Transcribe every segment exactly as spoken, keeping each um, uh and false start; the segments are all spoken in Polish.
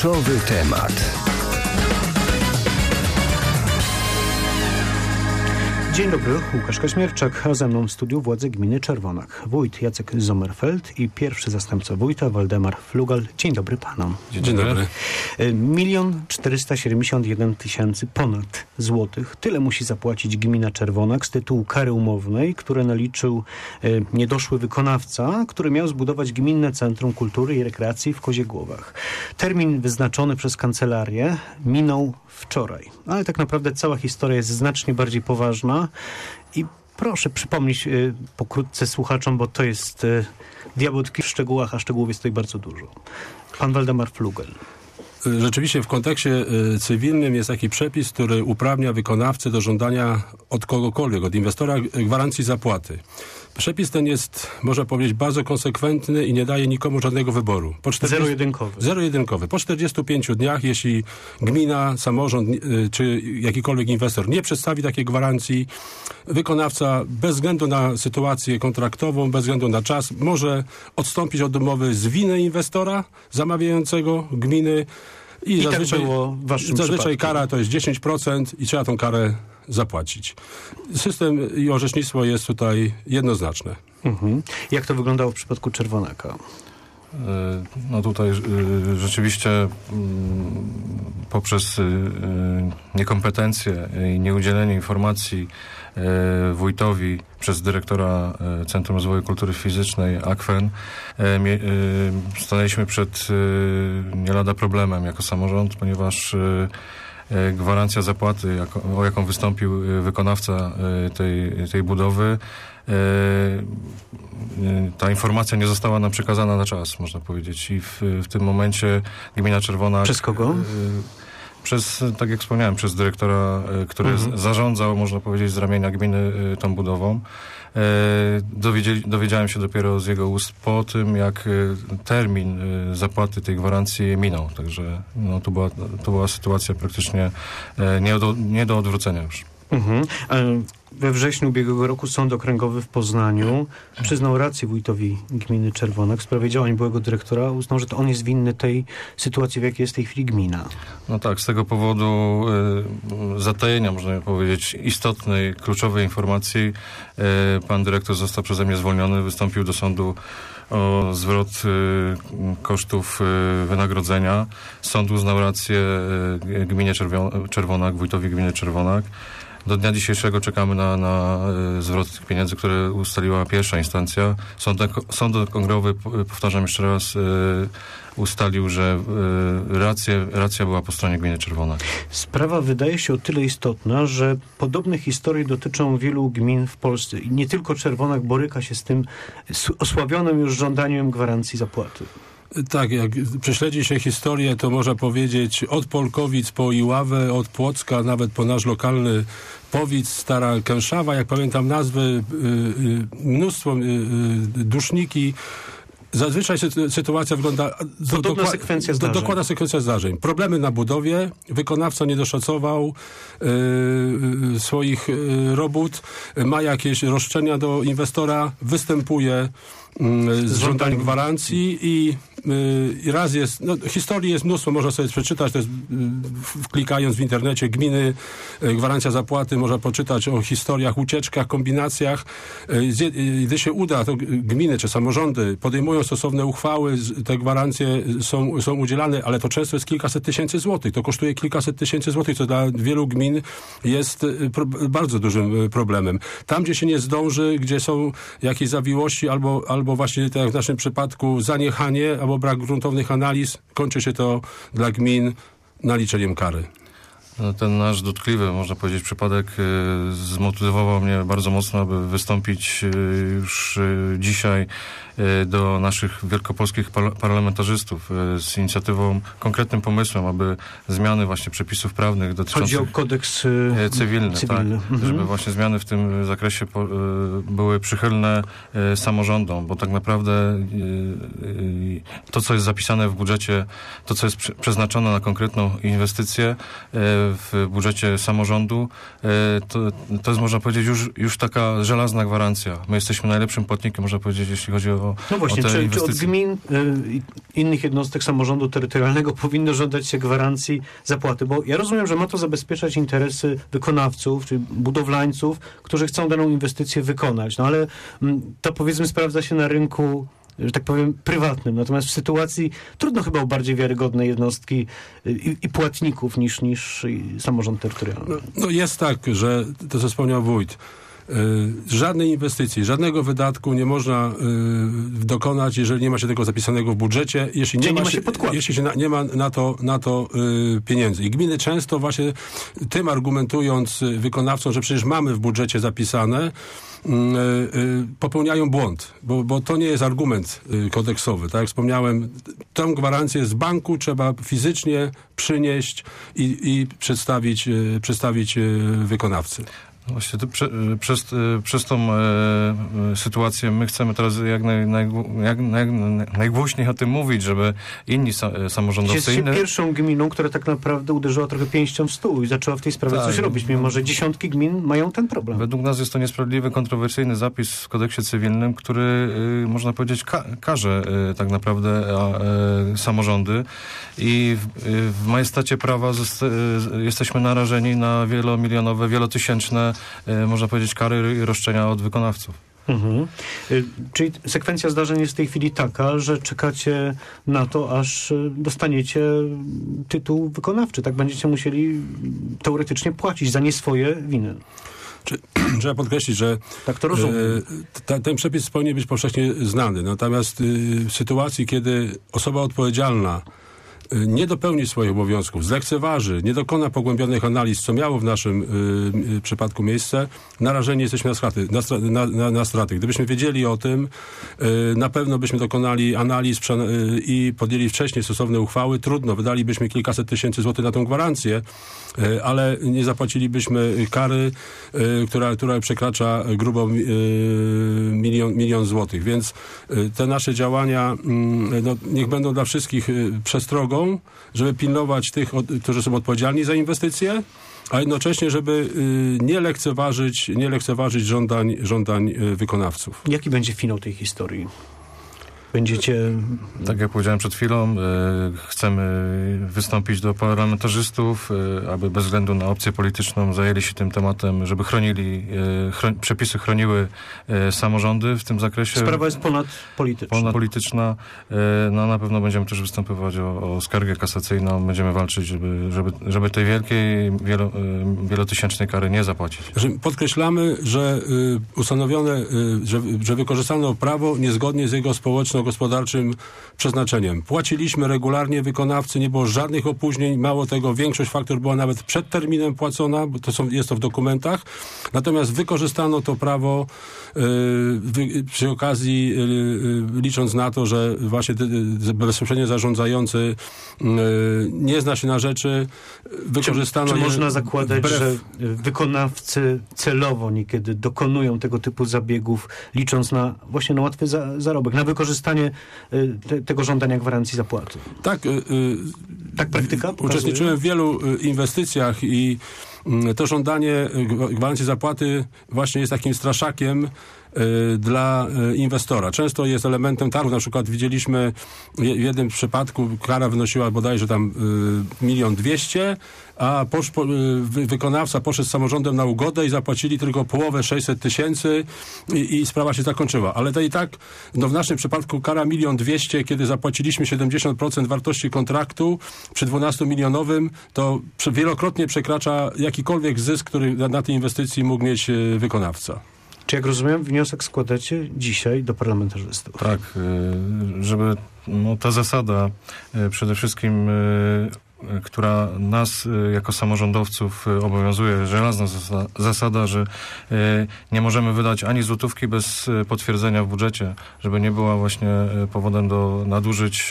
Kluczowy temat. Dzień dobry, Łukasz Kaźmierczak, a ze mną w studiu władze gminy Czerwonak. Wójt Jacek Sommerfeld i pierwszy zastępca wójta Waldemar Flugal. Dzień dobry panom. Dzień, Dzień dobry. Milion czterysta siedemdziesiąt jeden tysięcy ponad złotych. Tyle musi zapłacić gmina Czerwonak z tytułu kary umownej, które naliczył e, niedoszły wykonawca, który miał zbudować Gminne Centrum Kultury i Rekreacji w Koziegłowach. Termin wyznaczony przez kancelarię minął wczoraj. Ale tak naprawdę cała historia jest znacznie bardziej poważna i proszę przypomnieć y, pokrótce słuchaczom, bo to jest y, diabeł tkwi w szczegółach, a szczegółów jest tutaj bardzo dużo. Pan Waldemar Flugel. Rzeczywiście w kontekście y, cywilnym jest taki przepis, który uprawnia wykonawcę do żądania od kogokolwiek, od inwestora gwarancji zapłaty. Przepis ten jest, można powiedzieć, bardzo konsekwentny i nie daje nikomu żadnego wyboru. Po czterdziestu Zero-jedynkowy. Zero-jedynkowy. Po czterdziestu pięciu dniach, jeśli gmina, samorząd y, czy jakikolwiek inwestor nie przedstawi takiej gwarancji, wykonawca bez względu na sytuację kontraktową, bez względu na czas, może odstąpić od umowy z winy inwestora zamawiającego gminy. I, I zazwyczaj, tak było w waszym zazwyczaj przypadku. Kara to jest dziesięć procent i trzeba tą karę zapłacić. System i orzecznictwo jest tutaj jednoznaczne. Mhm. Jak to wyglądało w przypadku Czerwonaka? No tutaj rzeczywiście poprzez niekompetencje i nieudzielenie informacji wójtowi przez dyrektora Centrum Rozwoju Kultury Fizycznej Akwen stanęliśmy przed nie lada problemem jako samorząd, ponieważ gwarancja zapłaty, jako, o jaką wystąpił wykonawca tej, tej budowy, ta informacja nie została nam przekazana na czas, można powiedzieć. I w, w tym momencie gmina Czerwonak... Przez kogo? Przez, tak jak wspomniałem, przez dyrektora, który mhm. zarządzał, można powiedzieć, z ramienia gminy tą budową. Dowiedzieli, dowiedziałem się dopiero z jego ust po tym, jak termin zapłaty tej gwarancji minął. Także no, to, była, to była sytuacja praktycznie nie do, nie do odwrócenia już. Mhm. We wrześniu ubiegłego roku Sąd Okręgowy w Poznaniu przyznał rację wójtowi gminy Czerwonak w sprawie działań byłego dyrektora. Uznał, że to on jest winny tej sytuacji, w jakiej jest w tej chwili gmina. No tak, z tego powodu y, zatajenia, można powiedzieć, istotnej, kluczowej informacji y, pan dyrektor został przeze mnie zwolniony, wystąpił do sądu o zwrot y, kosztów y, wynagrodzenia. Sąd uznał rację y, gminie Czerwio- Czerwonak, wójtowi gminy Czerwonak. Do dnia dzisiejszego czekamy na, na y, zwrot tych pieniędzy, które ustaliła pierwsza instancja. Sąd, sąd okręgowy, powtarzam jeszcze raz, y, ustalił, że y, rację, racja była po stronie gminy Czerwonak. Sprawa wydaje się o tyle istotna, że podobne historie dotyczą wielu gmin w Polsce. I nie tylko Czerwonak boryka się z tym osłabionym już żądaniem gwarancji zapłaty. Tak, jak prześledzi się historię, to można powiedzieć od Polkowic po Iławę, od Płocka, nawet po nasz lokalny Powic, Stara Kęszawa, jak pamiętam nazwy, y, y, mnóstwo y, y, duszniki. Zazwyczaj sytuacja wygląda... Podobna dokła- sekwencja zdarzeń. Do, dokładna sekwencja zdarzeń. Problemy na budowie, wykonawca nie doszacował yy, swoich yy, robót, ma jakieś roszczenia do inwestora, występuje yy, z żądaniem gwarancji i yy, raz jest... No, historii jest mnóstwo, można sobie przeczytać, to jest, yy, klikając w internecie gminy, yy, gwarancja zapłaty, można poczytać o historiach, ucieczkach, kombinacjach. Yy, gdy się uda, to gminy czy samorządy podejmują stosowne uchwały, te gwarancje są, są udzielane, ale to często jest kilkaset tysięcy złotych. To kosztuje kilkaset tysięcy złotych, co dla wielu gmin jest pro, bardzo dużym problemem. Tam, gdzie się nie zdąży, gdzie są jakieś zawiłości albo, albo właśnie tak jak w naszym przypadku zaniechanie albo brak gruntownych analiz, kończy się to dla gmin naliczeniem kary. Ten nasz dotkliwy, można powiedzieć, przypadek y, zmotywował mnie bardzo mocno, aby wystąpić y, już y, dzisiaj y, do naszych wielkopolskich par- parlamentarzystów y, z inicjatywą, konkretnym pomysłem, aby zmiany właśnie przepisów prawnych dotyczących... Chodzi o kodeks y, cywilny, cywilny. tak, Mhm. żeby właśnie zmiany w tym zakresie po, y, były przychylne y, samorządom, bo tak naprawdę y, y, to, co jest zapisane w budżecie, to, co jest przy, przeznaczone na konkretną inwestycję, y, w budżecie samorządu, to, to jest, można powiedzieć, już, już taka żelazna gwarancja. My jesteśmy najlepszym płatnikiem, można powiedzieć, jeśli chodzi o, no właśnie, o te czy, inwestycje. Czy od gmin y, innych jednostek samorządu terytorialnego powinno żądać się gwarancji zapłaty? Bo ja rozumiem, że ma to zabezpieczać interesy wykonawców, czy budowlańców, którzy chcą daną inwestycję wykonać. No ale mm, to, powiedzmy, sprawdza się na rynku, że tak powiem, prywatnym. Natomiast w sytuacji trudno chyba o bardziej wiarygodne jednostki i, i płatników niż, niż samorząd terytorialny. No, no jest tak, że to, co wspomniał wójt, y, żadnej inwestycji, żadnego wydatku nie można y, dokonać, jeżeli nie ma się tego zapisanego w budżecie, jeśli nie, nie ma ma się, się podkładu. jeśli się na, nie ma na to, na to y, pieniędzy. I gminy często właśnie tym argumentując wykonawcom, że przecież mamy w budżecie zapisane, popełniają błąd, bo, bo to nie jest argument kodeksowy. Tak jak wspomniałem, tę gwarancję z banku trzeba fizycznie przynieść i, i przedstawić, przedstawić wykonawcy. Właśnie to prze, przez, przez tą e, sytuację my chcemy teraz jak, naj, naj, jak naj, najgłośniej o tym mówić, żeby inni sa, samorządowcy... Jesteście inne... pierwszą gminą, która tak naprawdę uderzyła trochę pięścią w stół i zaczęła w tej sprawie tak, coś robić, mimo że dziesiątki gmin mają ten problem. Według nas jest to niesprawiedliwy, kontrowersyjny zapis w kodeksie cywilnym, który, y, można powiedzieć, ka, karze y, tak naprawdę a, y, samorządy i w, y, w majestacie prawa zost, y, jesteśmy narażeni na wielomilionowe, wielotysięczne można powiedzieć, kary i roszczenia od wykonawców. Mhm. Czyli sekwencja zdarzeń jest w tej chwili taka, że czekacie na to, aż dostaniecie tytuł wykonawczy. Tak będziecie musieli teoretycznie płacić za nie swoje winy. Czy, trzeba podkreślić, że tak to rozumiem. E, ta, ten przepis powinien być powszechnie znany. Natomiast y, w sytuacji, kiedy osoba odpowiedzialna nie dopełni swoich obowiązków, zlekceważy, nie dokona pogłębionych analiz, co miało w naszym y, y, przypadku miejsce, narażeni jesteśmy na straty. Na, stra, na, na, na straty. Gdybyśmy wiedzieli o tym, y, na pewno byśmy dokonali analiz y, i podjęli wcześniej stosowne uchwały. Trudno, wydalibyśmy kilkaset tysięcy złotych na tę gwarancję, y, ale nie zapłacilibyśmy kary, y, która, która przekracza grubo y, milion, milion złotych. Więc y, te nasze działania y, no, niech będą dla wszystkich y, przestrogą, żeby pilnować tych, którzy są odpowiedzialni za inwestycje, a jednocześnie, żeby y, nie lekceważyć, nie lekceważyć żądań, żądań y, wykonawców. Jaki będzie finał tej historii? Będziecie... Tak jak powiedziałem przed chwilą, y, chcemy wystąpić do parlamentarzystów, y, aby bez względu na opcję polityczną zajęli się tym tematem, żeby chronili, y, chron, przepisy chroniły y, samorządy w tym zakresie. Sprawa jest ponadpolityczna. Ponadpolityczna. Y, no na pewno będziemy też występować o, o skargę kasacyjną. Będziemy walczyć, żeby, żeby, żeby tej wielkiej, wielo, y, wielotysięcznej kary nie zapłacić. Podkreślamy, że y, ustanowione, y, że, że wykorzystano prawo niezgodnie z jego społeczną gospodarczym przeznaczeniem. Płaciliśmy regularnie wykonawcy, nie było żadnych opóźnień, mało tego, większość faktur była nawet przed terminem płacona, bo to są, jest to w dokumentach, natomiast wykorzystano to prawo yy, wy, przy okazji yy, licząc na to, że właśnie yy, bezpośrednio zarządzający yy, nie zna się na rzeczy, wykorzystano... Czy, czy je, można zakładać, wbrew... że wykonawcy celowo niekiedy dokonują tego typu zabiegów, licząc na właśnie na łatwy za, zarobek, na wykorzystanie Te, tego żądania gwarancji zapłaty. Tak, y, y, tak praktyka pokazuje? Uczestniczyłem w wielu inwestycjach i y, to żądanie gwarancji zapłaty właśnie jest takim straszakiem y, dla y, inwestora. Często jest elementem targu. Na przykład widzieliśmy w jednym przypadku kara wynosiła bodajże tam y, milion dwieście, a posz, po, wy, wykonawca poszedł z samorządem na ugodę i zapłacili tylko połowę, sześćset tysięcy i, i sprawa się zakończyła. Ale to i tak, no w naszym przypadku kara milion dwieście, kiedy zapłaciliśmy siedemdziesiąt procent wartości kontraktu przy dwunastomilionowym, to wielokrotnie przekracza jakikolwiek zysk, który na, na tej inwestycji mógł mieć y, wykonawca. Czy jak rozumiem, wniosek składacie dzisiaj do parlamentarzystów? Tak, żeby no, ta zasada przede wszystkim, która nas jako samorządowców obowiązuje, żelazna zasada, że nie możemy wydać ani złotówki bez potwierdzenia w budżecie, żeby nie była właśnie powodem do nadużyć,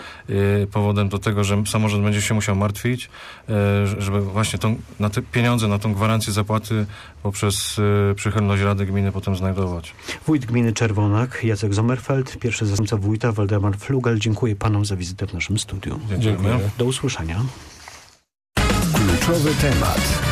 powodem do tego, że samorząd będzie się musiał martwić, żeby właśnie tą, na te pieniądze, na tą gwarancję zapłaty poprzez przychylność Rady Gminy potem znajdować. Wójt Gminy Czerwonak, Jacek Sommerfeld, pierwszy zastępca wójta Waldemar Flugel. Dziękuję panom za wizytę w naszym studiu. Dziękuję. Do usłyszenia. Kluczowe Kluczowy temat.